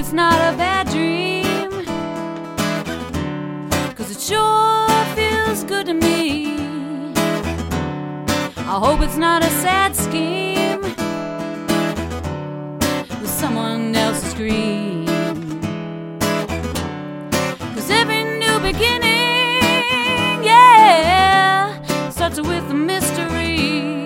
it's not a bad dream, 'cause it sure feels good to me. I hope it's not a sad scheme with someone else's dream, 'cause every new beginning, yeah, starts with a mystery.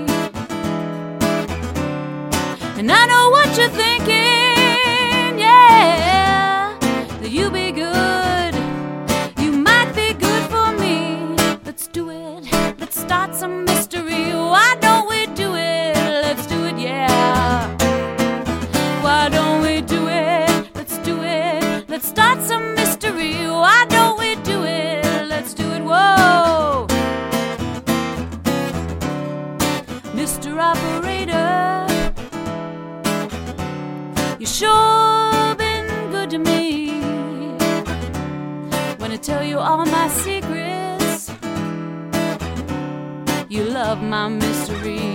And I know what you're thinking, yeah, that you be good, you might be good for me. Let's do it, let's start some mystery. Why don't we do it? Let's do it, yeah. Why don't we do it? Let's do it, let's start some mystery. Why don't we do it? Let's do it, whoa. Mr. Operator, you sure been good to me. When I tell you all my secrets, you love my mystery.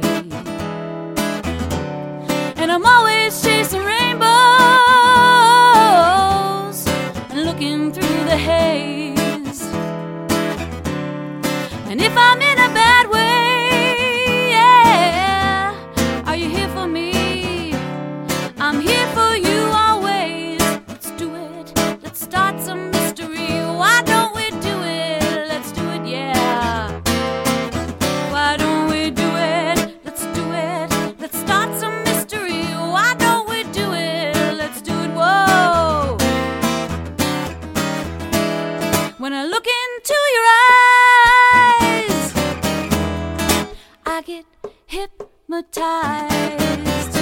And I'm always chasing rainbows and looking through the haze. And if I'm in a bad way, yeah, are you here for me? I'm here for you always. Let's do it, let's start some mystery. Why don't we do it? Let's do it, yeah. Why don't we do it? Let's do it, let's start some mystery. Why don't we do it? Let's do it, whoa. When I look into your eyes, I get hypnotized.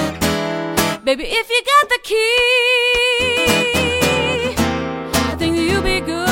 Baby, if you got the key, I think that you'll be good.